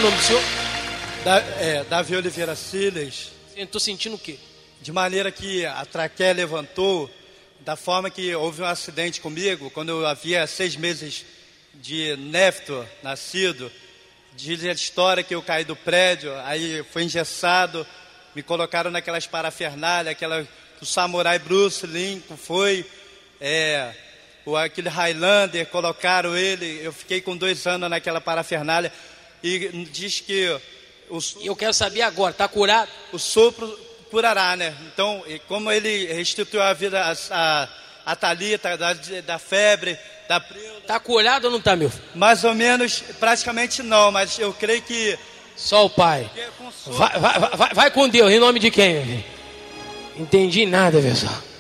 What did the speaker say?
nome do senhor? Davi Oliveira Siles. Estou sentindo o quê? De maneira que a traqueia levantou, da forma que houve um acidente comigo, quando eu havia 6 meses de néfito nascido. Diz a história que eu caí do prédio, aí foi engessado, me colocaram naquelas parafernálias, aquela que o samurai Bruce Lincoln foi, aquele Highlander, colocaram ele, eu fiquei com 2 anos naquela parafernália, e diz que... Eu quero saber agora, está curado? O sopro curará, né? Então, como ele restituiu a vida a Thalita, da febre, da preuda. Está curado ou não está, meu filho? Mais ou menos, praticamente não, mas eu creio que... Só o Pai. Vai com Deus, em nome de quem, meu filho? Entendi nada, pessoal.